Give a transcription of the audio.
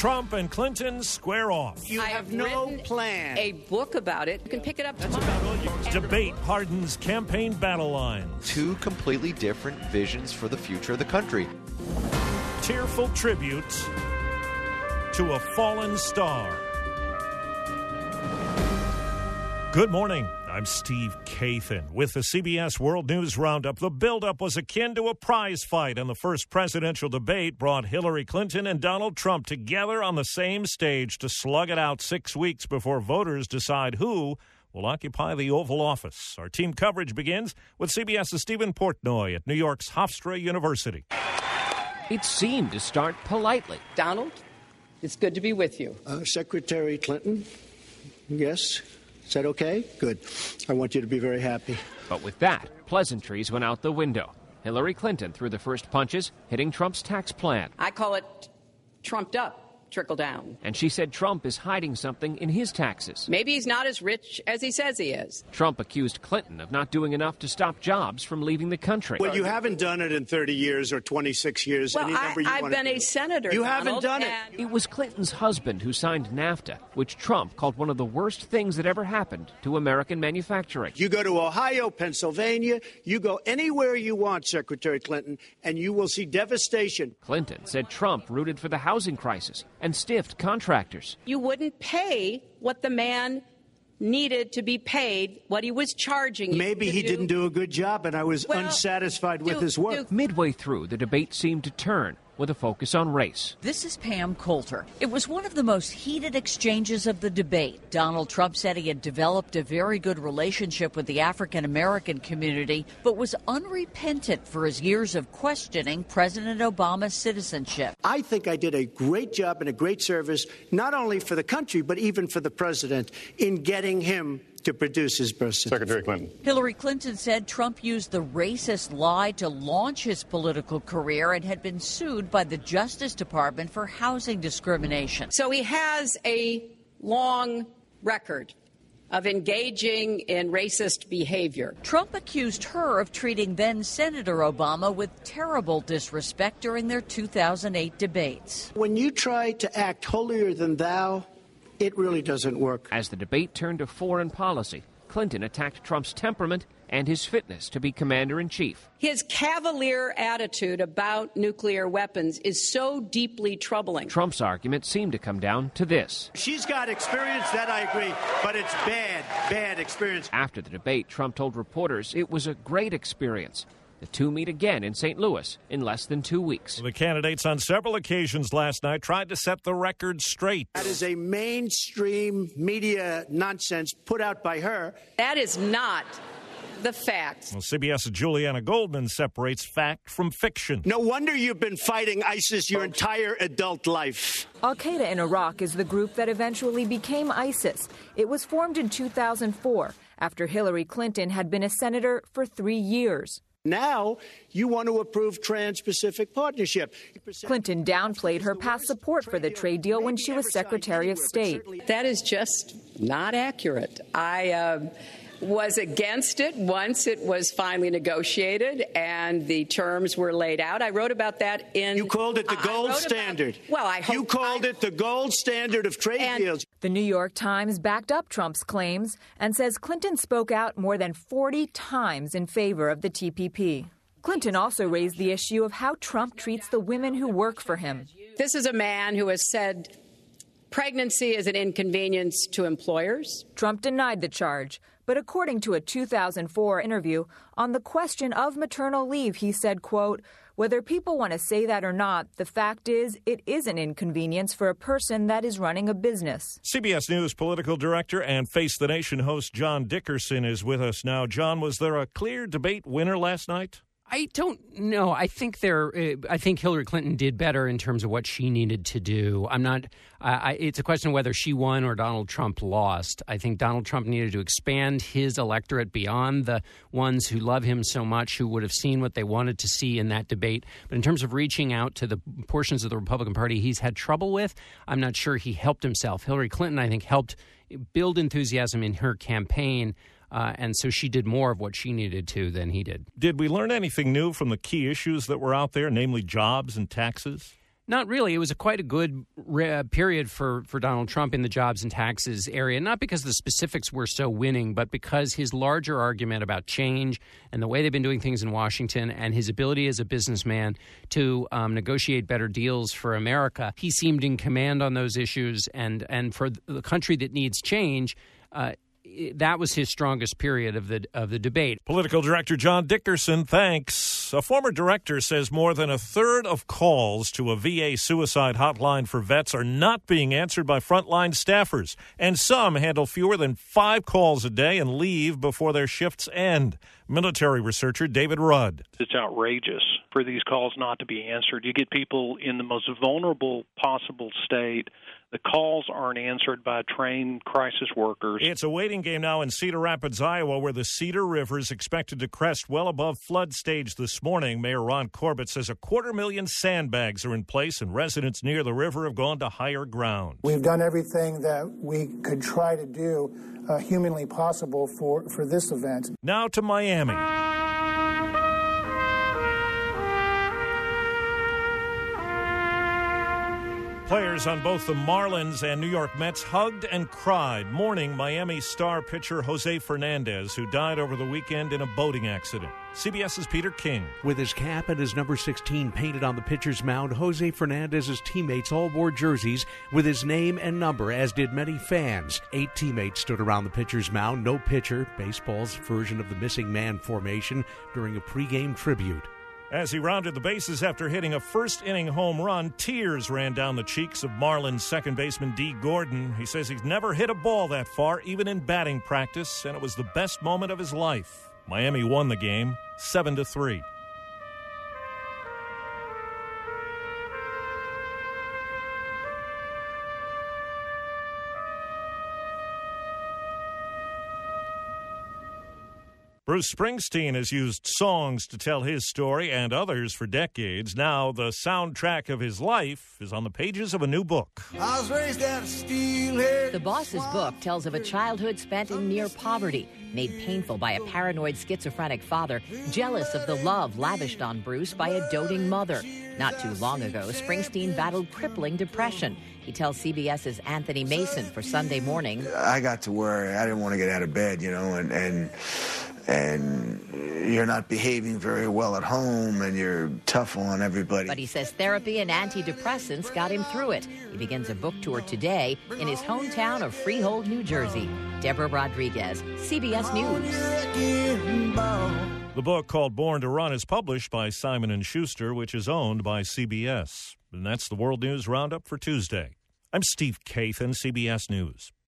Trump and Clinton square off. You have no plan. A book about it. You can pick it up That's tomorrow. about all you. Debate hardens campaign battle lines. Two completely different visions for the future of the country. Tearful tribute to a fallen star. Good morning. I'm Steve Kathan with the CBS World News Roundup. The buildup was akin to a prize fight, and the first presidential debate brought Hillary Clinton and Donald Trump together on the same stage to slug it out 6 weeks before voters decide who will occupy the Oval Office. Our team coverage begins with CBS's Stephen Portnoy at New York's Hofstra University. It seemed to start politely. Donald, it's good to be with you. Secretary Clinton, yes. Is that okay? Good. I want you to be very happy. But with that, pleasantries went out the window. Hillary Clinton threw the first punches, hitting Trump's tax plan. I call it trumped up, trickle down. And she said Trump is hiding something in his taxes. Maybe he's not as rich as he says he is. Trump accused Clinton of not doing enough to stop jobs from leaving the country. Well, you haven't done it in 30 years or 26 years. Well, Any number you I've want to been do. a senator, You Donald, haven't done it. It was Clinton's husband who signed NAFTA, which Trump called one of the worst things that ever happened to American manufacturing. You go to Ohio, Pennsylvania, you go anywhere you want, Secretary Clinton, and you will see devastation. Clinton said Trump rooted for the housing crisis and stiffed contractors. You wouldn't pay what the man needed to be paid, what he was charging you. Maybe he didn't do a good job, and I was unsatisfied with his work. Midway through, the debate seemed to turn with a focus on race. This is Pam Coulter. It was one of the most heated exchanges of the debate. Donald Trump said he had developed a very good relationship with the African American community, but was unrepentant for his years of questioning President Obama's citizenship. I think I did a great job and a great service, not only for the country, but even for the president, in getting him to produce his birth certificate. Secretary Clinton. Hillary Clinton said Trump used the racist lie to launch his political career and had been sued by the Justice Department for housing discrimination. So he has a long record of engaging in racist behavior. Trump accused her of treating then-Senator Obama with terrible disrespect during their 2008 debates. When you try to act holier than thou, it really doesn't work. As the debate turned to foreign policy, Clinton attacked Trump's temperament and his fitness to be commander-in-chief. His cavalier attitude about nuclear weapons is so deeply troubling. Trump's argument seemed to come down to this. She's got experience, that I agree, but it's bad experience. After the debate, Trump told reporters it was a great experience. The two meet again in St. Louis in less than 2 weeks. The candidates on several occasions last night tried to set the record straight. That is a mainstream media nonsense put out by her. That is not the facts. Well, CBS's Juliana Goldman separates fact from fiction. No wonder you've been fighting ISIS your entire adult life. Al-Qaeda in Iraq is the group that eventually became ISIS. It was formed in 2004 after Hillary Clinton had been a senator for 3 years. Now you want to approve Trans-Pacific Partnership. Clinton downplayed her past support for the trade deal when she was Secretary of State. That is just not accurate. I was against it once it was finally negotiated and the terms were laid out. I wrote about that in... You called it the gold standard. You called it the gold standard of trade deals. The New York Times backed up Trump's claims and says Clinton spoke out more than 40 times in favor of the TPP. Clinton also raised the issue of how Trump treats the women who work for him. This is a man who has said pregnancy is an inconvenience to employers. Trump denied the charge. But according to a 2004 interview, on the question of maternal leave, he said, quote, "Whether people want to say that or not, the fact is it is an inconvenience for a person that is running a business." CBS News political director and Face the Nation host John Dickerson is with us now. John, was there a clear debate winner last night? I don't know. I think Hillary Clinton did better in terms of what she needed to do. I'm not. It's a question of whether she won or Donald Trump lost. I think Donald Trump needed to expand his electorate beyond the ones who love him so much, who would have seen what they wanted to see in that debate. But in terms of reaching out to the portions of the Republican Party he's had trouble with, I'm not sure he helped himself. Hillary Clinton, I think, helped build enthusiasm in her campaign. And so she did more of what she needed to than he did. Did we learn anything new from the key issues that were out there, namely jobs and taxes? Not really. It was quite a good period for Donald Trump in the jobs and taxes area, not because the specifics were so winning, but because his larger argument about change and the way they've been doing things in Washington and his ability as a businessman to negotiate better deals for America. He seemed in command on those issues, and for the country that needs change, that was his strongest period of the debate. Political Director John Dickerson, thanks. A former director says more than a third of calls to a VA suicide hotline for vets are not being answered by frontline staffers, and some handle fewer than 5 calls a day and leave before their shifts end. Military researcher David Rudd. It's outrageous for these calls not to be answered. You get people in the most vulnerable possible state. The calls aren't answered by trained crisis workers. It's a waiting game now in Cedar Rapids, Iowa, where the Cedar River is expected to crest well above flood stage this morning. Mayor Ron Corbett says 250,000 sandbags are in place, and residents near the river have gone to higher ground. We've done everything that we could try to do humanly possible for this event. Now to Miami. Players on both the Marlins and New York Mets hugged and cried, mourning Miami star pitcher Jose Fernandez, who died over the weekend in a boating accident. CBS's Peter King. With his cap and his number 16 painted on the pitcher's mound, Jose Fernandez's teammates all wore jerseys with his name and number, as did many fans. 8 teammates stood around the pitcher's mound, no pitcher, baseball's version of the missing man formation, during a pregame tribute. As he rounded the bases after hitting a first-inning home run, tears ran down the cheeks of Marlins second baseman Dee Gordon. He says he's never hit a ball that far, even in batting practice, and it was the best moment of his life. Miami won the game 7-3. Bruce Springsteen has used songs to tell his story and others for decades. Now, the soundtrack of his life is on the pages of a new book. I was raised out of steelhead. The Boss's book tells of a childhood spent in near poverty, made painful by a paranoid schizophrenic father, jealous of the love lavished on Bruce by a doting mother. Not too long ago, Springsteen battled crippling depression. He tells CBS's Anthony Mason for Sunday Morning. I got to where I didn't want to get out of bed, and you're not behaving very well at home, and you're tough on everybody. But he says therapy and antidepressants got him through it. He begins a book tour today in his hometown of Freehold, New Jersey. Deborah Rodriguez, CBS News. The book, called Born to Run, is published by Simon & Schuster, which is owned by CBS. And that's the World News Roundup for Tuesday. I'm Steve Kathan, CBS News.